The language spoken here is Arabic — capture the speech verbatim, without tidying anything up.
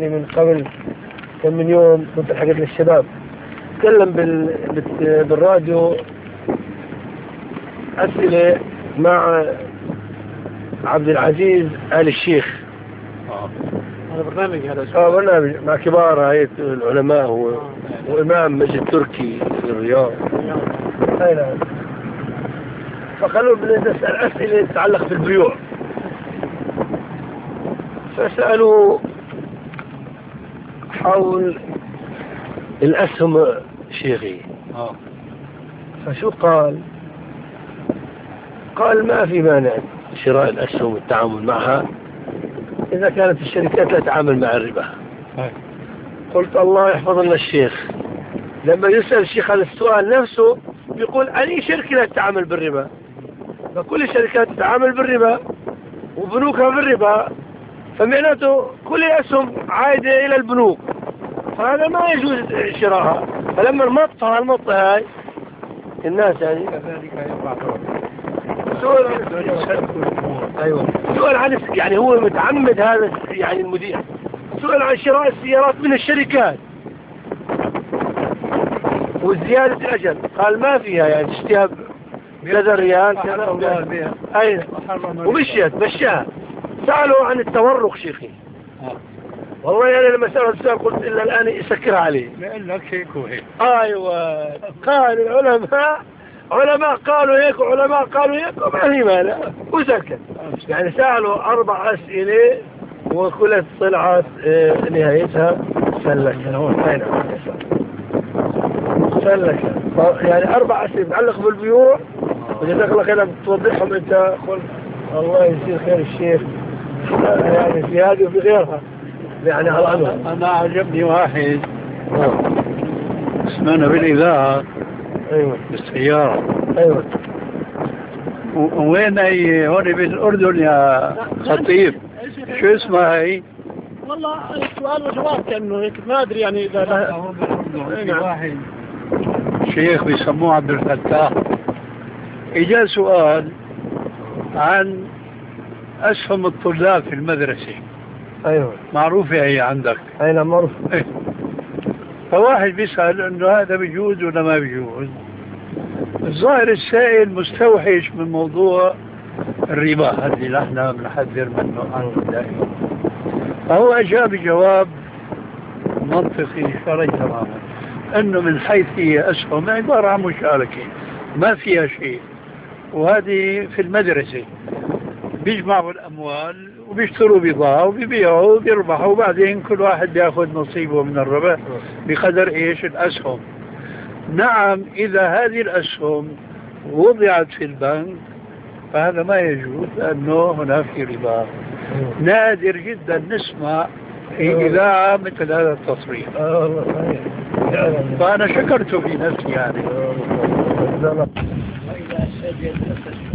يعني من قبل كم من يوم كنت حكيت للشباب، تكلم بال... بالراديو أسئلة مع عبد العزيز آل الشيخ. اه هذا برنامج هذا اه برنامج مع كبار هيئة العلماء و... آه. وإمام مسجد تركي في الرياض. أي نعم. فقالوا بدنا نسأل أسئلة تتعلق بالبيوع، فسألوا حول الأسهم شيخي. اه فشو قال؟ قال ما في مانع شراء الأسهم والتعامل معها إذا كانت الشركات لا تتعامل مع الربا. هاي. قلت الله يحفظ لنا الشيخ، لما يسأل الشيخ عن السؤال نفسه بيقول أي شركة لا تتعامل بالربا؟ فكل الشركات تتعامل بالربا وبنوكها بالربا، فمعناته كل الأسهم عائدة إلى البنوك، فهذا ما يجوز شراءها. فلما المطة المطة هاي الناس يعني كذلك يقع سؤال ايوه سؤال عن يعني هو متعمد هذا يعني المذيع سؤال عن شراء السيارات من الشركات وزيادة الأجل، قال ما فيها يعني تشتريها كذا ريال كذا اي ومشيت مشاها. سألوا عن التورق شيخي. آه. والله يعني لما سألوا السؤال قلت إلا الآن يسكر عليه لأن لك هيك وهيك. ايوه قال العلماء علماء قالوا هيك وعلماء قالوا هيك وما هي مانع وسكت. يعني سألوا أربع أسئلة وكلها طلعت اه نهايتها سلك. سلك يعني أربع أسئلة تتعلق بالبيوع وجزاك الله خير توضحهم أنت. قل الله يجزيك خير الشيخ يعني في هذه وفي غيرها يعني على عنه. أنا عجبني واحد اسمعنا بالإذاعة. أيوة بالسيارة. أيوة. وين هي هون بالأردن يا خطيب؟ شو اسمها هي؟ والله السؤال وجواب كأنه هيك ما أدري يعني إذا في واحد شيخ بيسموه عبد الفتاح إجا سؤال عن أسهم الطلاب في المدرسة. أيوة معروفة هي عندك؟ أي نعم معروف. إيه. فواحد بيسأل إنه هذا بيجوز ولا ما بيجوز. الظاهر السائل مستوحش من موضوع الربا هذه اللي احنا بنحذر منه عنه دائما. فهو أجاب جواب منطقي شرعي تماما انه من حيث هي اسهم عبارة عن مشاركة ما فيها شيء، وهذه في المدرسة بيجمعوا الاموال وبيشتروا بضاعة وبيبيعوا وبيربحوا وبعدين كل واحد بياخذ نصيبه من الربح بقدر ايش الاسهم. نعم اذا هذه الاسهم وضعت في البنك فهذا ما يجوز لانه هناك ربا. نادر جدا نسمع في إذاعة مثل هذا التصريح. فأنا شكرته في نفسي يعني.